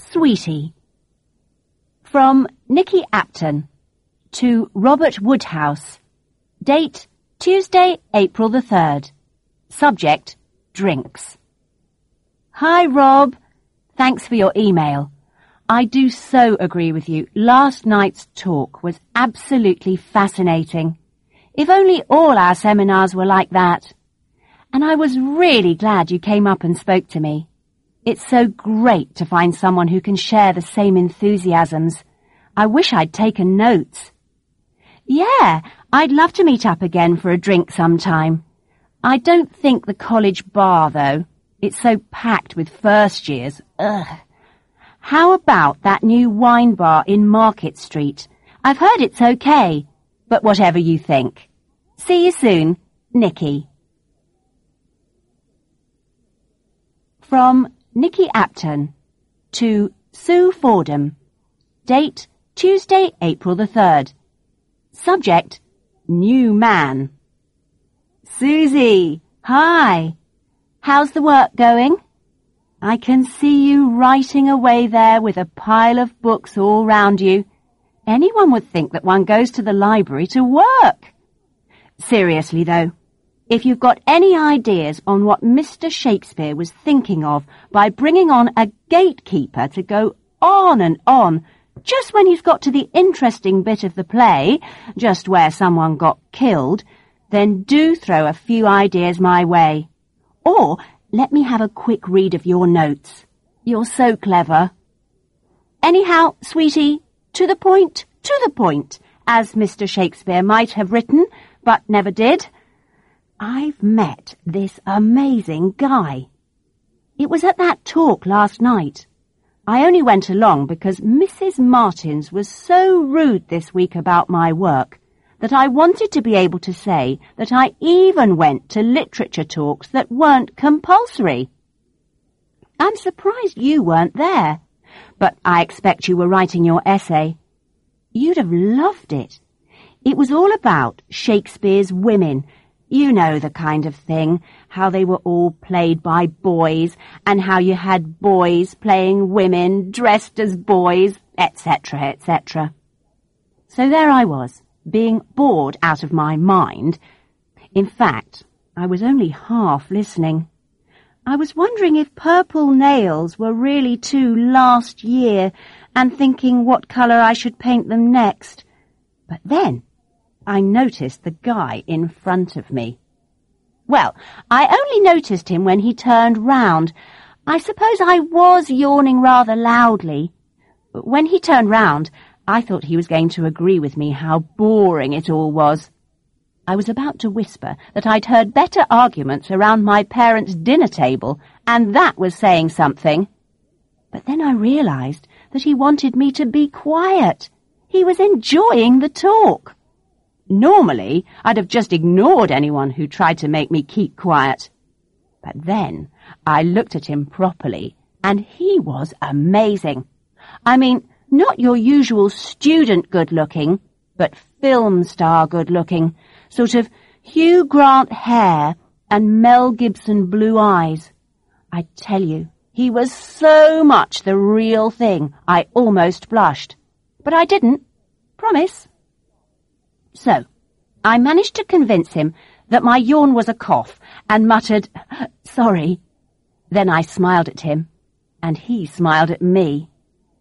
Sweetie. From Nicky Apton to Robert Woodhouse. Date Tuesday, April the 3rd. Subject, drinks. Hi, Rob. Thanks for your email. I do so agree with you. Last night's talk was absolutely fascinating. If only all our seminars were like that. And I was really glad you came up and spoke to me. It's so great to find someone who can share the same enthusiasms. I wish I'd taken notes. Yeah, I'd love to meet up again for a drink sometime. I don't think the college bar, though. It's so packed with first years. Ugh. How about that new wine bar in Market Street? I've heard it's okay, but whatever you think. See you soon, Nicky. From Nicky Apton to Sue Fordham. Date Tuesday, April the 3rd. Subject, new man. Susie, hi. How's the work going? I can see you writing away there with a pile of books all round you. Anyone would think that one goes to the library to work. Seriously, though, if you've got any ideas on what Mr. Shakespeare was thinking of by bringing on a gatekeeper to go on and on, just when he's got to the interesting bit of the play, just where someone got killed, then do throw a few ideas my way. Or let me have a quick read of your notes. You're so clever. Anyhow, sweetie, to the point, as Mr. Shakespeare might have written, but never did. I've met this amazing guy. It was at that talk last night. I only went along because Mrs. Martins was so rude this week about my work that I wanted to be able to say that I even went to literature talks that weren't compulsory. I'm surprised you weren't there, but I expect you were writing your essay. You'd have loved it. It was all about Shakespeare's women. You know the kind of thing, how they were all played by boys, and how you had boys playing women dressed as boys, etc., etc. So there I was, being bored out of my mind. In fact, I was only half listening. I was wondering if purple nails were really too last year, and thinking what colour I should paint them next. But then I noticed the guy in front of me. Well, I only noticed him when he turned round. I suppose I was yawning rather loudly. When he turned round, I thought he was going to agree with me how boring it all was. I was about to whisper that I'd heard better arguments around my parents' dinner table, and that was saying something. But then I realised that he wanted me to be quiet. He was enjoying the talk. Normally, I'd have just ignored anyone who tried to make me keep quiet. But then I looked at him properly, and he was amazing. I mean, not your usual student good-looking, but film star good-looking, sort of Hugh Grant hair and Mel Gibson blue eyes. I tell you, he was so much the real thing, I almost blushed. But I didn't. Promise. So, I managed to convince him that my yawn was a cough and muttered, "Sorry." Then I smiled at him, and he smiled at me.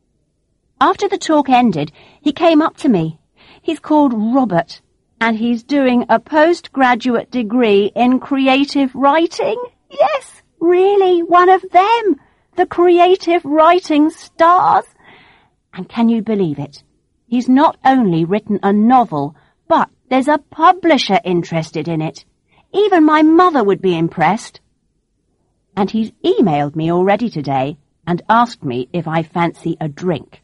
After the talk ended, he came up to me. He's called Robert, and he's doing a postgraduate degree in creative writing. Yes, really, one of them, the creative writing stars. And can you believe it? He's not only written a novel, but there's a publisher interested in it. Even my mother would be impressed. And he's emailed me already today and asked me if I fancy a drink.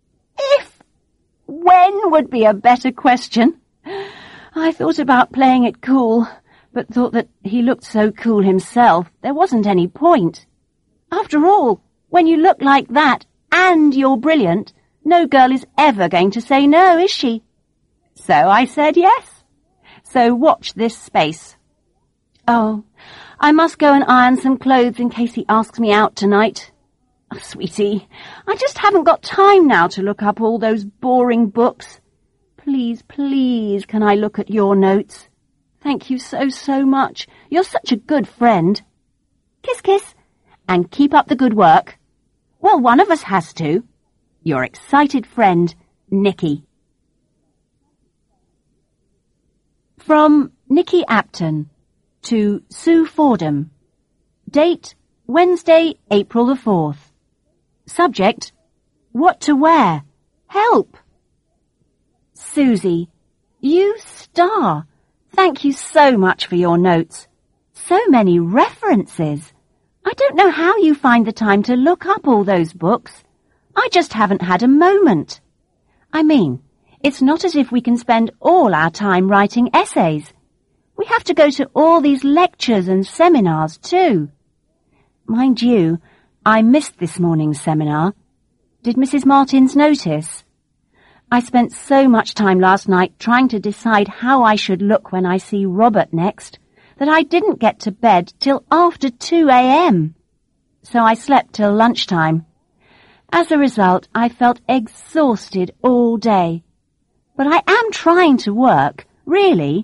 When would be a better question. I thought about playing it cool, but thought that he looked so cool himself, there wasn't any point. After all, when you look like that and you're brilliant, no girl is ever going to say no, is she? So I said yes. So watch this space. Oh, I must go and iron some clothes in case he asks me out tonight. Oh, sweetie, I just haven't got time now to look up all those boring books. Please, please, can I look at your notes? Thank you so much. You're such a good friend. Kiss, kiss. And keep up the good work. Well, one of us has to. Your excited friend, Nikki. From Nikki Apton to Sue Fordham. Date, Wednesday, April the 4th. Subject, what to wear. Help. Susie, you star. Thank you so much for your notes. So many references. I don't know how you find the time to look up all those books. I just haven't had a moment. I mean, it's not as if we can spend all our time writing essays. We have to go to all these lectures and seminars too. Mind you, I missed this morning's seminar. Did Mrs. Martins notice? I spent so much time last night trying to decide how I should look when I see Robert next that I didn't get to bed till after 2 a.m. So I slept till lunchtime. As a result, I felt exhausted all day. But I am trying to work, really.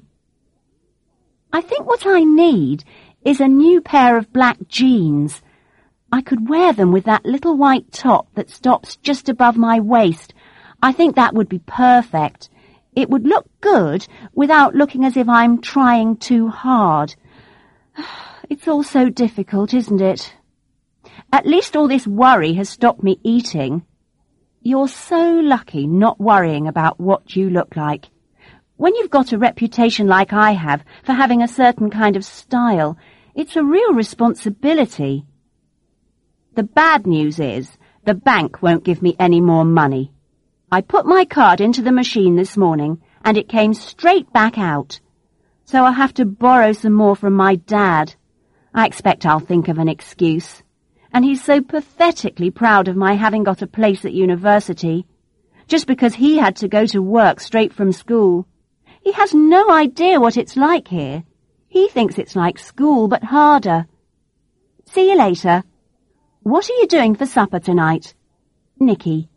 I think what I need is a new pair of black jeans. I could wear them with that little white top that stops just above my waist. I think that would be perfect. It would look good without looking as if I'm trying too hard. It's all so difficult, isn't it? At least all this worry has stopped me eating. You're so lucky not worrying about what you look like. When you've got a reputation like I have for having a certain kind of style, it's a real responsibility. The bad news is the bank won't give me any more money. I put my card into the machine this morning and it came straight back out. So I'll have to borrow some more from my dad. I expect I'll think of an excuse. And he's so pathetically proud of my having got a place at university, just because he had to go to work straight from school. He has no idea what it's like here. He thinks it's like school, but harder. See you later. What are you doing for supper tonight? Nikki.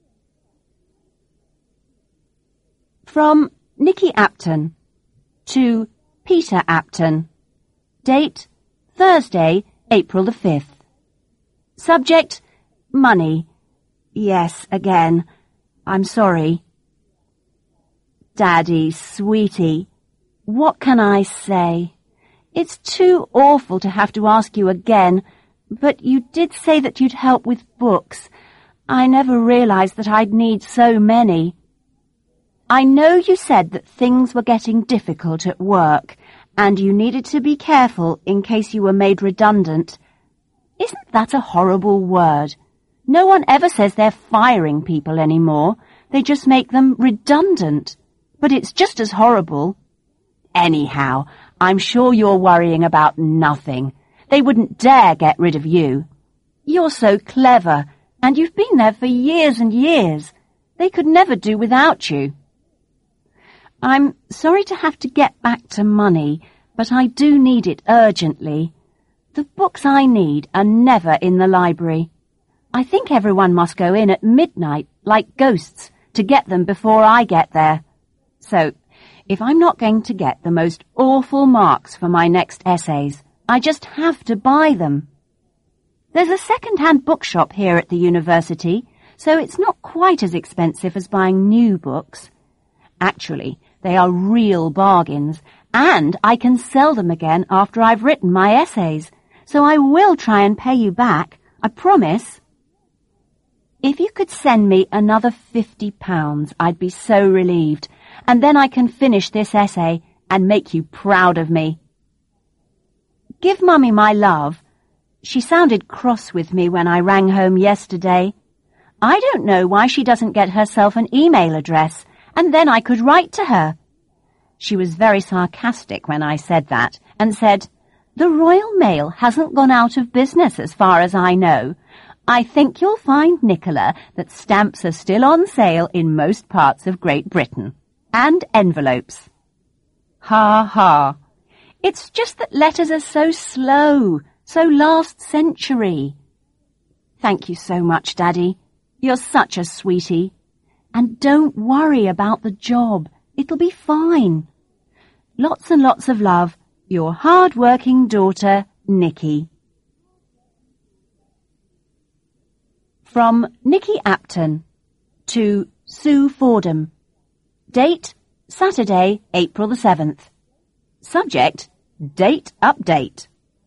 From Nikki Apton to Peter Apton. Date, Thursday, April the 5th. Subject, money. Yes, again. I'm sorry. Daddy, sweetie, what can I say? It's too awful to have to ask you again, but you did say that you'd help with books. I never realized that I'd need so many. I know you said that things were getting difficult at work, and you needed to be careful in case you were made redundant. Isn't that a horrible word? No one ever says they're firing people anymore. They just make them redundant. But it's just as horrible. Anyhow, I'm sure you're worrying about nothing. They wouldn't dare get rid of you. You're so clever, and you've been there for years and years. They could never do without you. I'm sorry to have to get back to money, but I do need it urgently. The books I need are never in the library. I think everyone must go in at midnight, like ghosts, to get them before I get there. So, if I'm not going to get the most awful marks for my next essays, I just have to buy them. There's a second-hand bookshop here at the university, so it's not quite as expensive as buying new books. Actually, they are real bargains, and I can sell them again after I've written my essays, so I will try and pay you back, I promise. If you could send me another £50, I'd be so relieved, and then I can finish this essay and make you proud of me. Give Mummy my love. She sounded cross with me when I rang home yesterday. I don't know why she doesn't get herself an email address, and then I could write to her. She was very sarcastic when I said that, and said, "The Royal Mail hasn't gone out of business as far as I know. I think you'll find, Nicola, that stamps are still on sale in most parts of Great Britain. And envelopes." Ha ha. It's just that letters are so slow, so last century. Thank you so much, Daddy. You're such a sweetie. And don't worry about the job. It'll be fine. Lots and lots of love, your hard-working daughter, Nikki. From Nikki Apton to Sue Fordham. Date, Saturday, April the 7th. Subject, date update.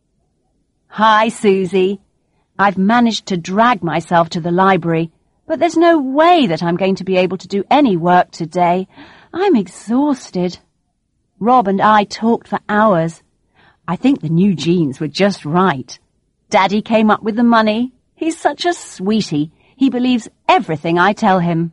Hi, Susie. I've managed to drag myself to the library, but there's no way that I'm going to be able to do any work today. I'm exhausted. Rob and I talked for hours. I think the new jeans were just right. Daddy came up with the money. He's such a sweetie. He believes everything I tell him.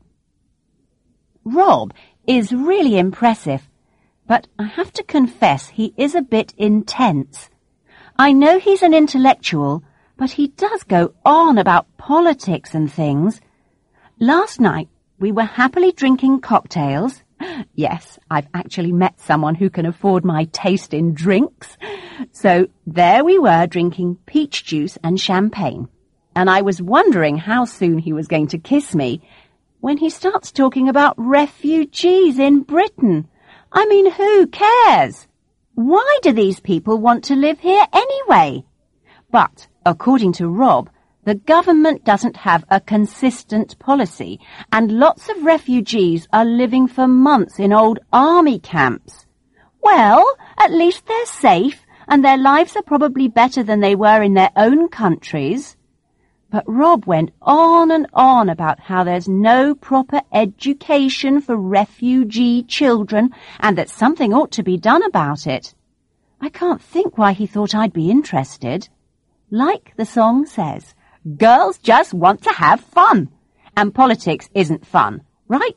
Rob is really impressive, but I have to confess he is a bit intense. I know he's an intellectual, but he does go on about politics and things. Last night we were happily drinking cocktails. Yes, I've actually met someone who can afford my taste in drinks. So there we were drinking peach juice and champagne. And I was wondering how soon he was going to kiss me when he starts talking about refugees in Britain. I mean, who cares? Why do these people want to live here anyway? But, according to Rob, the government doesn't have a consistent policy, and lots of refugees are living for months in old army camps. Well, at least they're safe, and their lives are probably better than they were in their own countries. But Rob went on and on about how there's no proper education for refugee children and that something ought to be done about it. I can't think why he thought I'd be interested. Like the song says, girls just want to have fun, and politics isn't fun, right?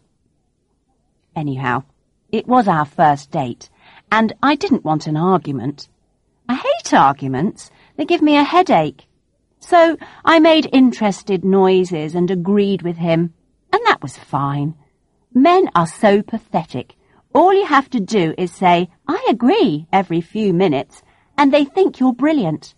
Anyhow, it was our first date, and I didn't want an argument. I hate arguments. They give me a headache. So I made interested noises and agreed with him, and that was fine. Men are so pathetic. All you have to do is say, I agree, every few minutes, and they think you're brilliant.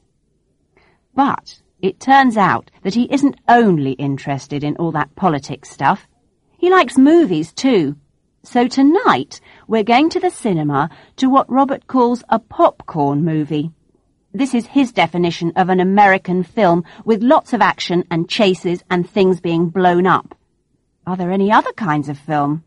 But it turns out that he isn't only interested in all that politics stuff. He likes movies too. So tonight we're going to the cinema to what Robert calls a popcorn movie. This is his definition of an American film with lots of action and chases and things being blown up. Are there any other kinds of film?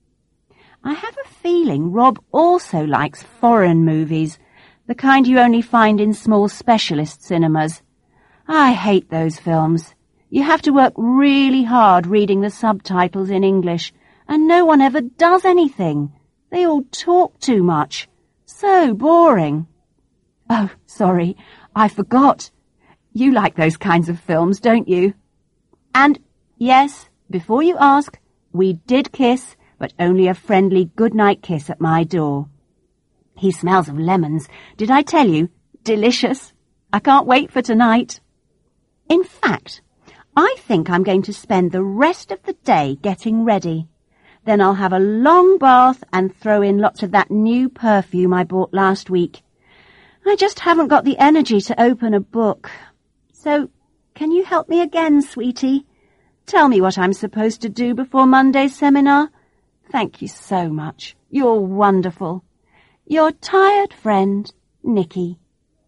I have a feeling Rob also likes foreign movies, the kind you only find in small specialist cinemas. I hate those films. You have to work really hard reading the subtitles in English, and no one ever does anything. They all talk too much. So boring. Oh, sorry, I forgot. You like those kinds of films, don't you? And, yes, before you ask, we did kiss, but only a friendly goodnight kiss at my door. He smells of lemons. Did I tell you? Delicious. I can't wait for tonight. In fact, I think I'm going to spend the rest of the day getting ready. Then I'll have a long bath and throw in lots of that new perfume I bought last week. I just haven't got the energy to open a book. So, can you help me again, sweetie? Tell me what I'm supposed to do before Monday's seminar. Thank you so much. You're wonderful. Your tired friend, Nikki.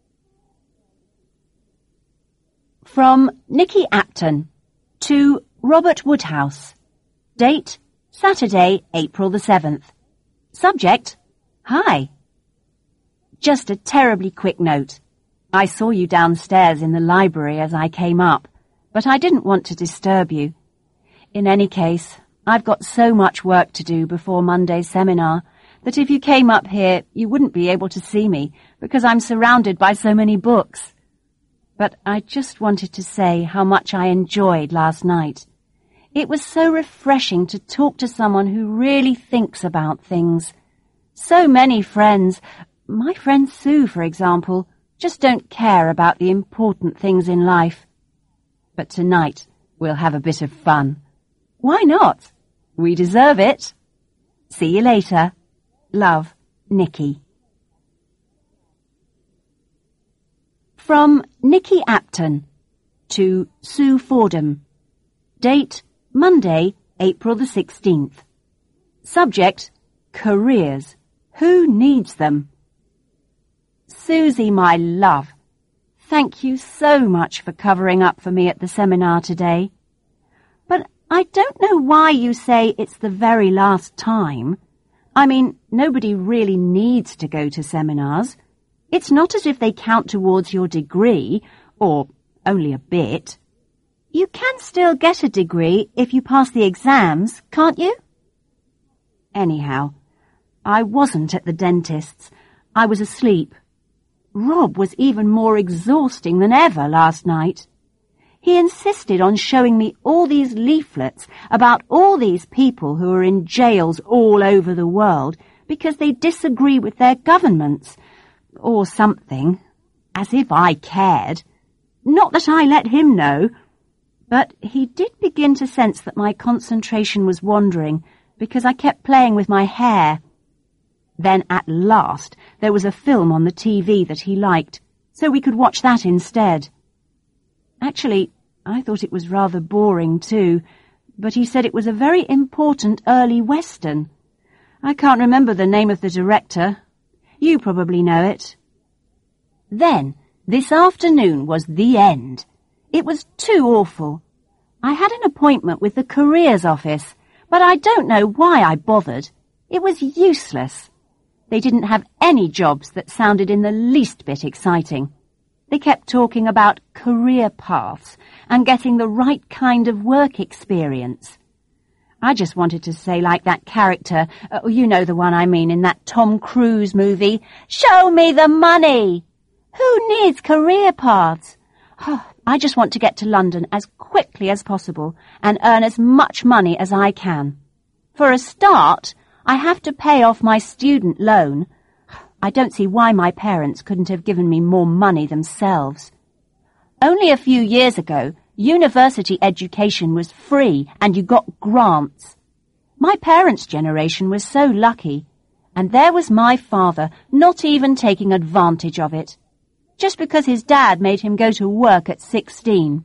From Nikki Apton to Robert Woodhouse. Date, Saturday, April the 7th. Subject, hi. Just a terribly quick note. I saw you downstairs in the library as I came up, but I didn't want to disturb you. In any case, I've got so much work to do before Monday's seminar that if you came up here, you wouldn't be able to see me because I'm surrounded by so many books. But I just wanted to say how much I enjoyed last night. It was so refreshing to talk to someone who really thinks about things. So many friends, my friend Sue, for example, just don't care about the important things in life. But tonight we'll have a bit of fun. Why not? We deserve it. See you later. Love, Nikki. From Nikki Apton to Sue Fordham. Date, Monday, April the 16th. Subject, careers. Who needs them? Susie, my love, thank you so much for covering up for me at the seminar today. But I don't know why you say it's the very last time. I mean, nobody really needs to go to seminars. It's not as if they count towards your degree, or only a bit. You can still get a degree if you pass the exams, can't you? Anyhow, I wasn't at the dentist's. I was asleep. Rob was even more exhausting than ever last night. He insisted on showing me all these leaflets about all these people who are in jails all over the world because they disagree with their governments, or something, as if I cared. Not that I let him know, but he did begin to sense that my concentration was wandering because I kept playing with my hair. Then at last there was a film on the TV that he liked, so we could watch that instead. Actually, I thought it was rather boring too, but he said it was a very important early western. I can't remember the name of the director. You probably know it. Then, this afternoon was the end. It was too awful. I had an appointment with the careers office, but I don't know why I bothered. It was useless. They didn't have any jobs that sounded in the least bit exciting. They kept talking about career paths and getting the right kind of work experience. I just wanted to say like that character, you know the one I mean, in that Tom Cruise movie, "Show me the money!" Who needs career paths? I just want to get to London as quickly as possible and earn as much money as I can. For a start, I have to pay off my student loan. I don't see why my parents couldn't have given me more money themselves. Only a few years ago, university education was free and you got grants. My parents' generation was so lucky, and there was my father not even taking advantage of it, just because his dad made him go to work at 16.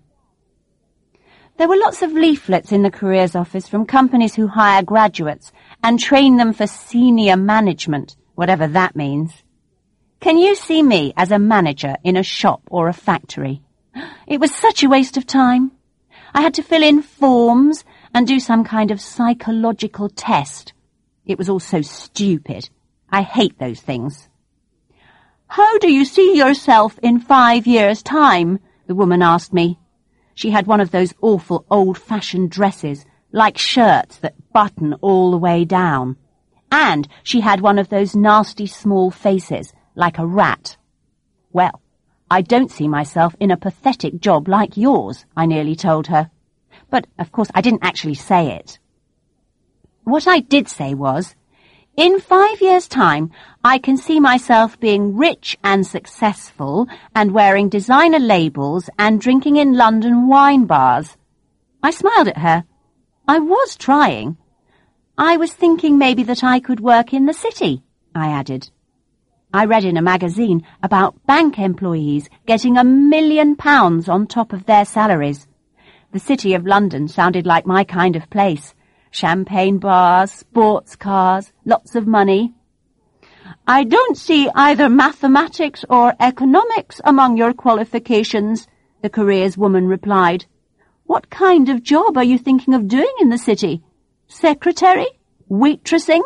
There were lots of leaflets in the careers office from companies who hire graduates and train them for senior management, whatever that means. Can you see me as a manager in a shop or a factory? It was such a waste of time. I had to fill in forms and do some kind of psychological test. It was all so stupid. I hate those things. "How do you see yourself in 5 years' time?" the woman asked me. She had one of those awful old-fashioned dresses, like shirts that button all the way down. And she had one of those nasty small faces, like a rat. "Well, I don't see myself in a pathetic job like yours," I nearly told her. But, of course, I didn't actually say it. What I did say was, in 5 years' time, I can see myself being rich and successful and wearing designer labels and drinking in London wine bars. I smiled at her. I was trying. I was thinking maybe that I could work in the city, I added. I read in a magazine about bank employees getting £1 million on top of their salaries. The City of London sounded like my kind of place. Champagne bars, sports cars, lots of money. "I don't see either mathematics or economics among your qualifications," the careers woman replied. "What kind of job are you thinking of doing in the city? Secretary? Waitressing?"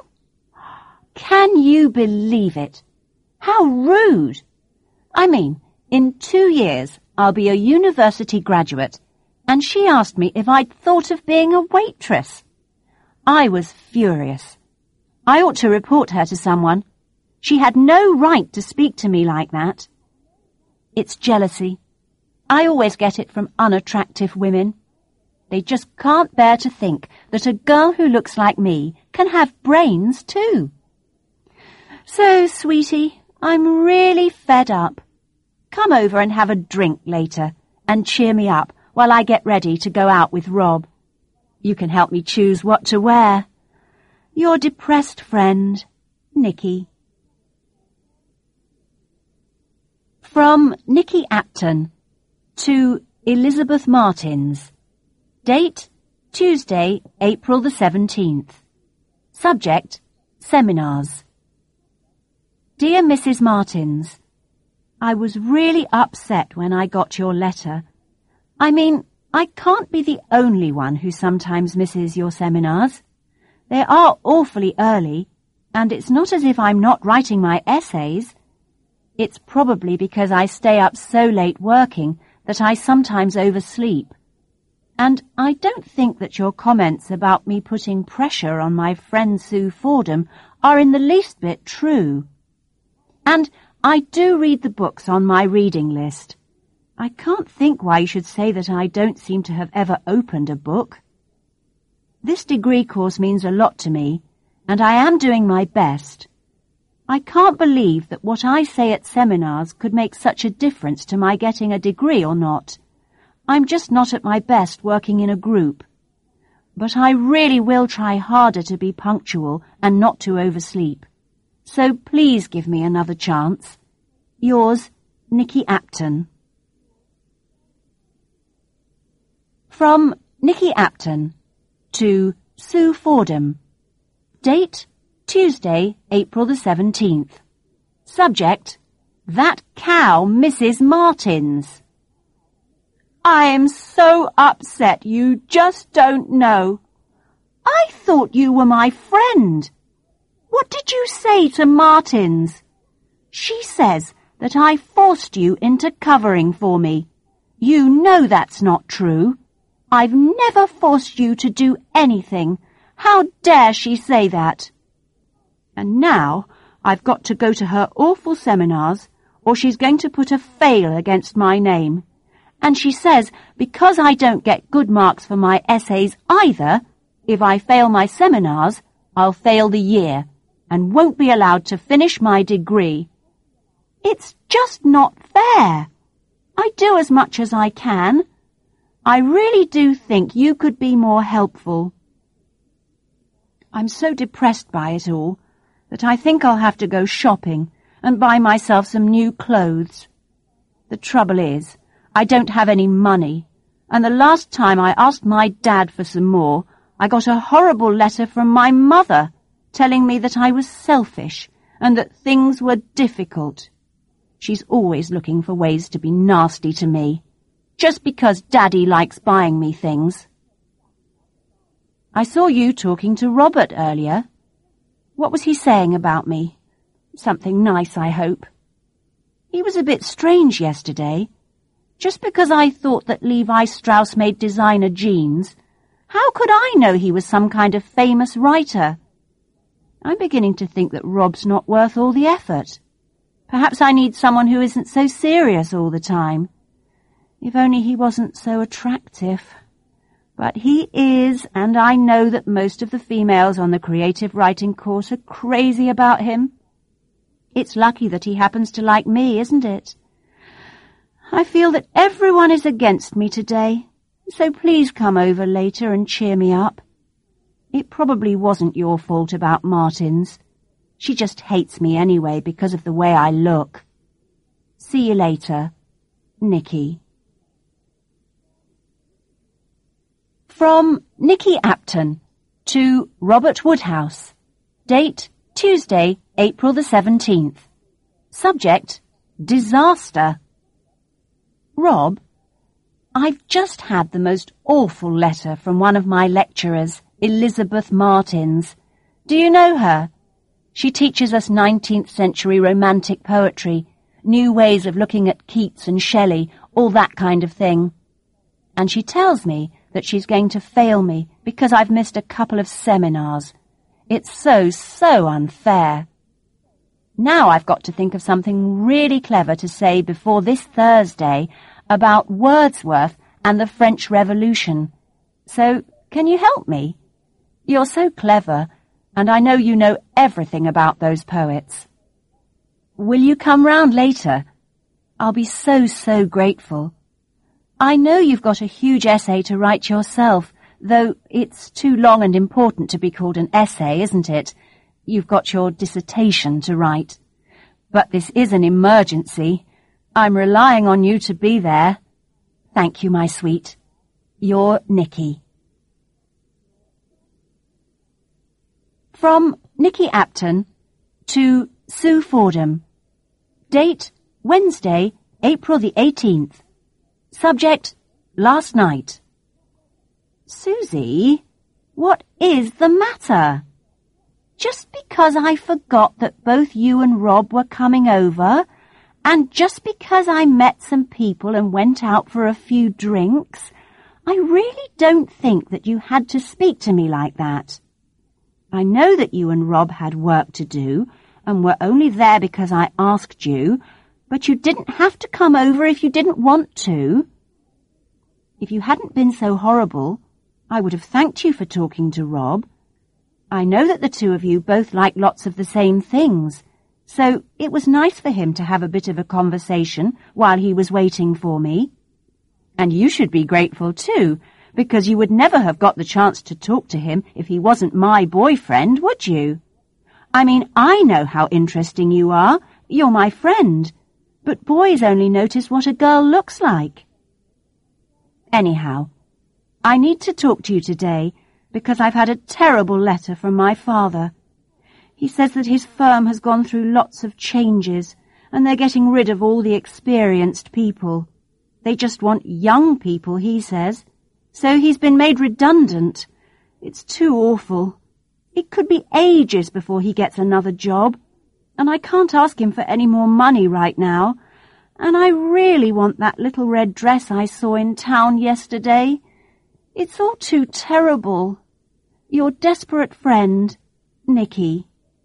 Can you believe it? How rude! I mean, in 2 years I'll be a university graduate, and she asked me if I'd thought of being a waitress. I was furious. I ought to report her to someone. She had no right to speak to me like that. It's jealousy. I always get it from unattractive women. They just can't bear to think that a girl who looks like me can have brains too. So, sweetie, I'm really fed up. Come over and have a drink later and cheer me up while I get ready to go out with Rob. You can help me choose what to wear. Your depressed friend, Nikki. From Nikki Apton to Elizabeth Martins. Date, Tuesday, April the 17th. Subject, seminars. Dear Mrs. Martins, I was really upset when I got your letter. I mean, I can't be the only one who sometimes misses your seminars. They are awfully early, and it's not as if I'm not writing my essays. It's probably because I stay up so late working that I sometimes oversleep. And I don't think that your comments about me putting pressure on my friend Sue Fordham are in the least bit true. And I do read the books on my reading list. I can't think why you should say that I don't seem to have ever opened a book. This degree course means a lot to me, and I am doing my best. I can't believe that what I say at seminars could make such a difference to my getting a degree or not. I'm just not at my best working in a group. But I really will try harder to be punctual and not to oversleep. So please give me another chance. Yours, Nicky Apton. From Nicky Apton to Sue Fordham. Date, Tuesday, April the 17th. Subject, that cow Mrs. Martins. I am so upset you just don't know. I thought you were my friend. What did you say to Martins? She says that I forced you into covering for me. You know that's not true. I've never forced you to do anything. How dare she say that? And now I've got to go to her awful seminars, or she's going to put a fail against my name. And she says because I don't get good marks for my essays either, if I fail my seminars, I'll fail the year and won't be allowed to finish my degree. It's just not fair. I do as much as I can. I really do think you could be more helpful. I'm so depressed by it all that I think I'll have to go shopping and buy myself some new clothes. The trouble is, I don't have any money, and the last time I asked my dad for some more, I got a horrible letter from my mother telling me that I was selfish and that things were difficult. She's always looking for ways to be nasty to me, just because Daddy likes buying me things. I saw you talking to Robert earlier. What was he saying about me? Something nice, I hope. He was a bit strange yesterday. Just because I thought that Levi Strauss made designer jeans, how could I know he was some kind of famous writer? I'm beginning to think that Rob's not worth all the effort. Perhaps I need someone who isn't so serious all the time. If only he wasn't so attractive. But he is, and I know that most of the females on the creative writing course are crazy about him. It's lucky that he happens to like me, isn't it? I feel that everyone is against me today, so please come over later and cheer me up. It probably wasn't your fault about Martins. She just hates me anyway because of the way I look. See you later, Nicky. From Nicky Apton to Robert Woodhouse. Date, Tuesday, April the 17th. Subject, disaster. Rob, I've just had the most awful letter from one of my lecturers, Elizabeth Martins. Do you know her? She teaches us 19th century romantic poetry, new ways of looking at Keats and Shelley, all that kind of thing. And she tells me that she's going to fail me because I've missed a couple of seminars. It's so unfair. Now I've got to think of something really clever to say before this Thursday about Wordsworth and the French Revolution. So, can you help me? You're so clever, and I know you know everything about those poets. Will you come round later? I'll be so grateful. I know you've got a huge essay to write yourself, though it's too long and important to be called an essay, isn't it? You've got your dissertation to write. But this is an emergency. I'm relying on you to be there. Thank you, my sweet. Your Nicky. From Nicky Apton to Sue Fordham. Date Wednesday, April the 18th. Subject last night. Susie, what is the matter? Just because I forgot that both you and Rob were coming over, and just because I met some people and went out for a few drinks, I really don't think that you had to speak to me like that. I know that you and Rob had work to do and were only there because I asked you, but you didn't have to come over if you didn't want to. If you hadn't been so horrible, I would have thanked you for talking to Rob. I know that the two of you both like lots of the same things, so it was nice for him to have a bit of a conversation while he was waiting for me. And you should be grateful too, because you would never have got the chance to talk to him if he wasn't my boyfriend, would you? I mean, I know how interesting you are. You're my friend. But boys only notice what a girl looks like. Anyhow, I need to talk to you today because I've had a terrible letter from my father. He says that his firm has gone through lots of changes and they're getting rid of all the experienced people. They just want young people, he says. So he's been made redundant. It's too awful. It could be ages before he gets another job, and I can't ask him for any more money right now. And I really want that little red dress I saw in town yesterday. It's all too terrible. Your desperate friend, Nicky.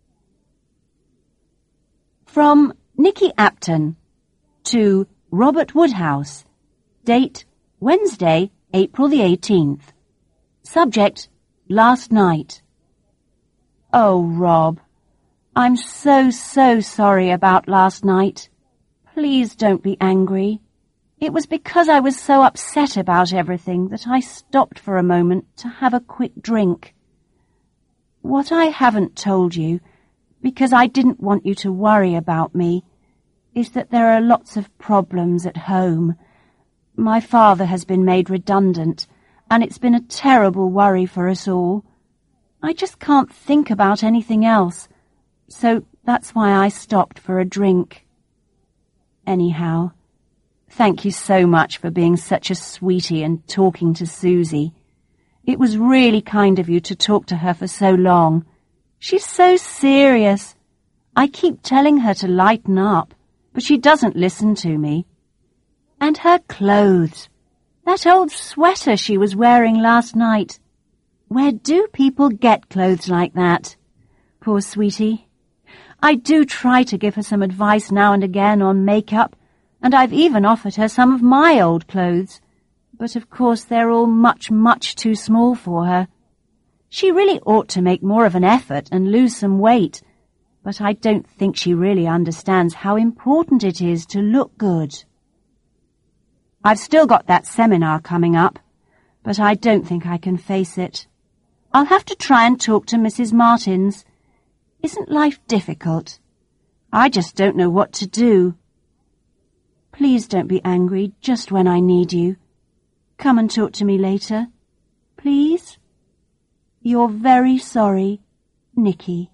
From Nicky Apton to Robert Woodhouse. Date Wednesday, April the 18th. Subject last night. Oh, Rob, I'm so sorry about last night. Please don't be angry. It was because I was so upset about everything that I stopped for a moment to have a quick drink. What I haven't told you, because I didn't want you to worry about me, is that there are lots of problems at home. My father has been made redundant, and it's been a terrible worry for us all. I just can't think about anything else, so that's why I stopped for a drink. Anyhow, thank you so much for being such a sweetie and talking to Susie. It was really kind of you to talk to her for so long. She's so serious. I keep telling her to lighten up, but she doesn't listen to me. And her clothes. That old sweater she was wearing last night. Where do people get clothes like that? Poor sweetie. I do try to give her some advice now and again on make-up, and I've even offered her some of my old clothes. But of course they're all much too small for her. She really ought to make more of an effort and lose some weight, but I don't think she really understands how important it is to look good. I've still got that seminar coming up, but I don't think I can face it. I'll have to try and talk to Mrs. Martins. Isn't life difficult? I just don't know what to do. Please don't be angry just when I need you. Come and talk to me later, please. You're very sorry, Nicky.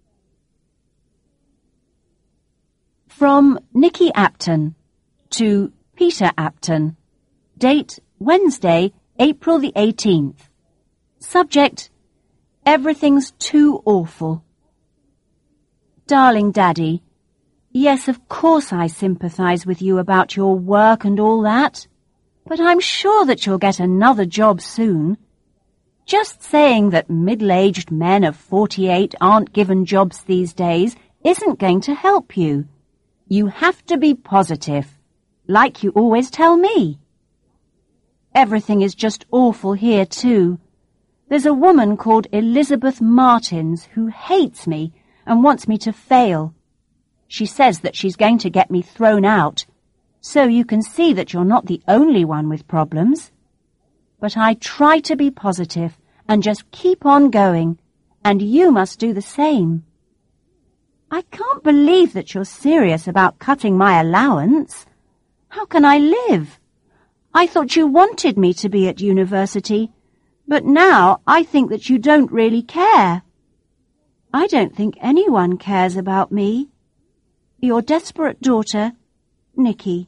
From Nicky Apton to Peter Apton. Date Wednesday, April the 18th. Subject, everything's too awful. Darling Daddy, yes, of course I sympathise with you about your work and all that, but I'm sure that you'll get another job soon. Just saying that middle-aged men of 48 aren't given jobs these days isn't going to help you. You have to be positive, like you always tell me. Everything is just awful here too. There's a woman called Elizabeth Martins who hates me and wants me to fail. She says that she's going to get me thrown out, so you can see that you're not the only one with problems. But I try to be positive and just keep on going, and you must do the same. I can't believe that you're serious about cutting my allowance. How can I live? I thought you wanted me to be at university, but now I think that you don't really care. I don't think anyone cares about me. Your desperate daughter, Nikki.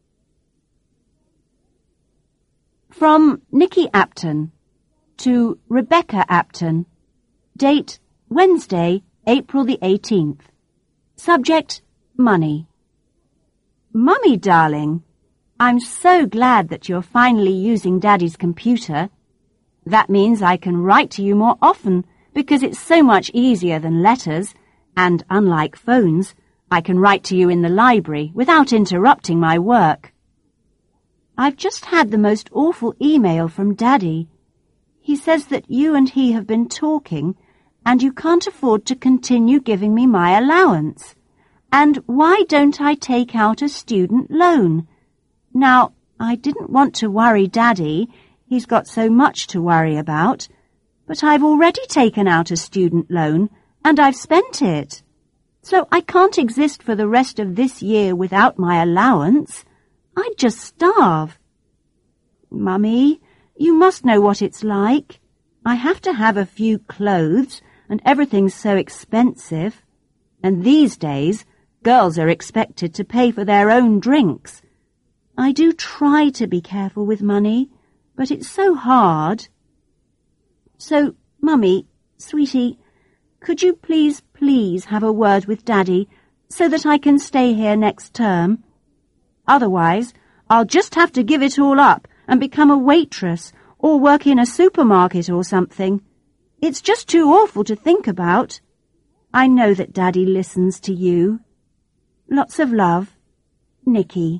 From Nikki Apton to Rebecca Apton. Date Wednesday, April the 18th. Subject, money. Mummy, darling, I'm so glad that you're finally using Daddy's computer. That means I can write to you more often because it's so much easier than letters, and unlike phones, I can write to you in the library without interrupting my work. I've just had the most awful email from Daddy. He says that you and he have been talking and you can't afford to continue giving me my allowance. And why don't I take out a student loan? Now, I didn't want to worry Daddy. He's got so much to worry about. But I've already taken out a student loan and I've spent it. So I can't exist for the rest of this year without my allowance. I'd just starve. Mummy, you must know what it's like. I have to have a few clothes and everything's so expensive. And these days, girls are expected to pay for their own drinks. I do try to be careful with money, but it's so hard. So, Mummy, sweetie, could you please have a word with Daddy so that I can stay here next term? Otherwise, I'll just have to give it all up and become a waitress or work in a supermarket or something. It's just too awful to think about. I know that Daddy listens to you. Lots of love, Nikki.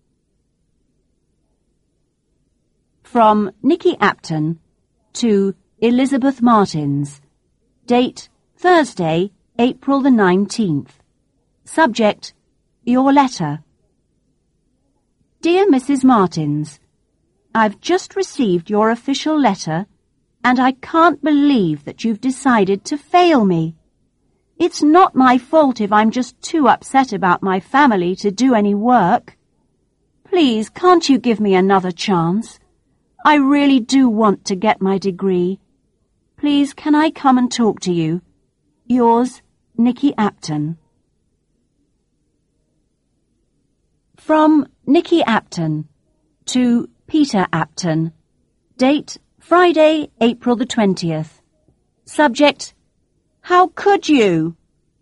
From Nikki Apton to Elizabeth Martins. Date Thursday, April the 19th. Subject, your letter. Dear Mrs. Martins, I've just received your official letter and I can't believe that you've decided to fail me. It's not my fault if I'm just too upset about my family to do any work. Please, can't you give me another chance? I really do want to get my degree. Please, can I come and talk to you? Yours, Nikki Apton. From Nikki Apton to Peter Apton. Date Friday, April the 20th. Subject, how could you?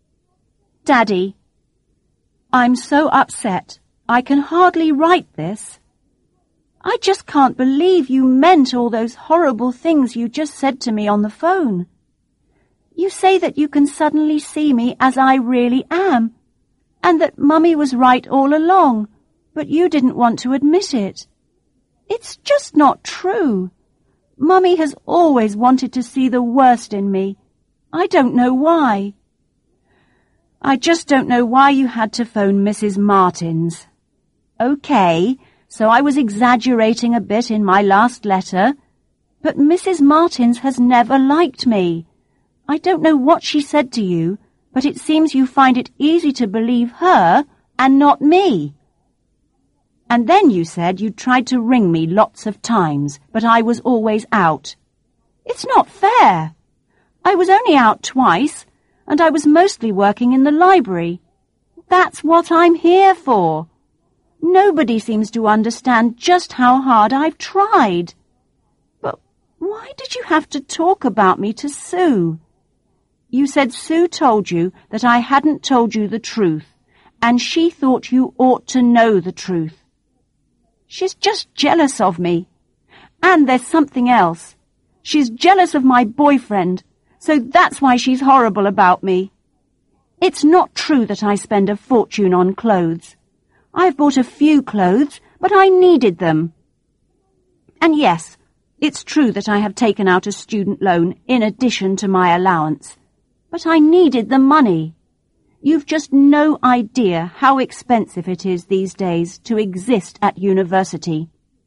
Daddy, I'm so upset. I can hardly write this. I just can't believe you meant all those horrible things you just said to me on the phone. You say that you can suddenly see me as I really am, and that Mummy was right all along, but you didn't want to admit it. It's just not true. Mummy has always wanted to see the worst in me. I don't know why. I just don't know why you had to phone Mrs. Martins. Okay, so I was exaggerating a bit in my last letter, but Mrs. Martins has never liked me. I don't know what she said to you, but it seems you find it easy to believe her and not me. And then you said you tried to ring me lots of times, but I was always out. It's not fair. I was only out twice, and I was mostly working in the library. That's what I'm here for. Nobody seems to understand just how hard I've tried. But why did you have to talk about me to Sue? You said Sue told you that I hadn't told you the truth, and she thought you ought to know the truth. She's just jealous of me. And there's something else. She's jealous of my boyfriend, so that's why she's horrible about me. It's not true that I spend a fortune on clothes. I've bought a few clothes, but I needed them. And yes, it's true that I have taken out a student loan in addition to my allowance. But I needed the money. You've just no idea how expensive it is these days to exist at university.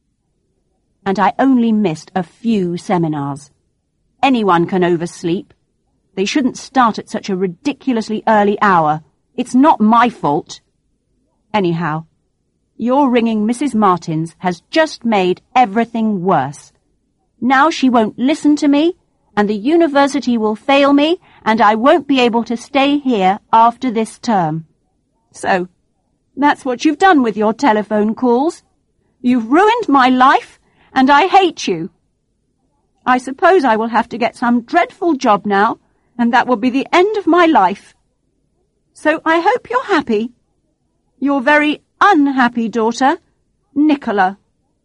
And I only missed a few seminars. Anyone can oversleep. They shouldn't start at such a ridiculously early hour. It's not my fault. Anyhow, Your ringing Mrs. Martins has just made everything worse. Now she won't listen to me, and the university will fail me, and I won't be able to stay here after this term. So, that's what you've done with your telephone calls. You've ruined my life, and I hate you. I suppose I will have to get some dreadful job now, and that will be the end of my life. So I hope you're happy. Your very unhappy daughter, Nicola.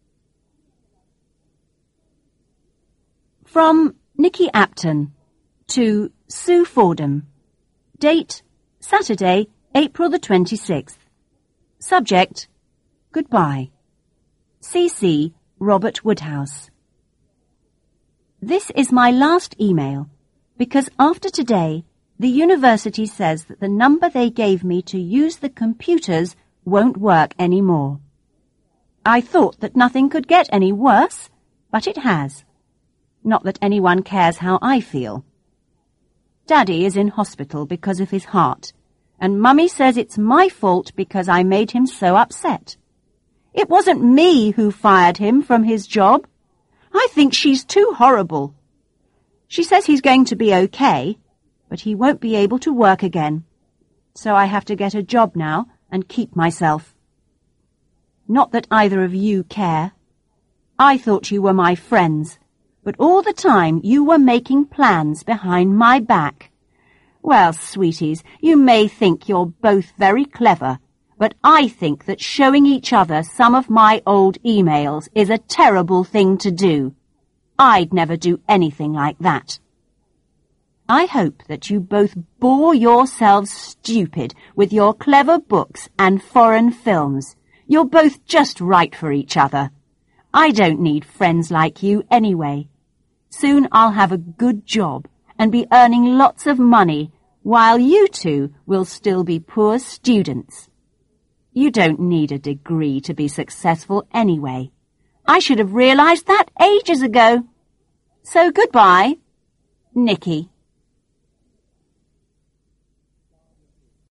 From Nicky Apton to Sue Fordham. Date, Saturday, April the 26th. Subject, Goodbye. C.C. Robert Woodhouse. This is my last email, because after today, the university says that the number they gave me to use the computers won't work anymore. I thought that nothing could get any worse, but it has. Not that anyone cares how I feel. Daddy is in hospital because of his heart, and Mummy says it's my fault because I made him so upset. It wasn't me who fired him from his job. I think she's too horrible. She says he's going to be okay, but he won't be able to work again. So I have to get a job now and keep myself. Not that either of you care. I thought you were my friends, but all the time you were making plans behind my back. Well, sweeties, you may think you're both very clever, but I think that showing each other some of my old emails is a terrible thing to do. I'd never do anything like that. I hope that you both bore yourselves stupid with your clever books and foreign films. You're both just right for each other. I don't need friends like you anyway. Soon I'll have a good job and be earning lots of money, while you two will still be poor students. You don't need a degree to be successful anyway. I should have realized that ages ago. So goodbye, Nicky.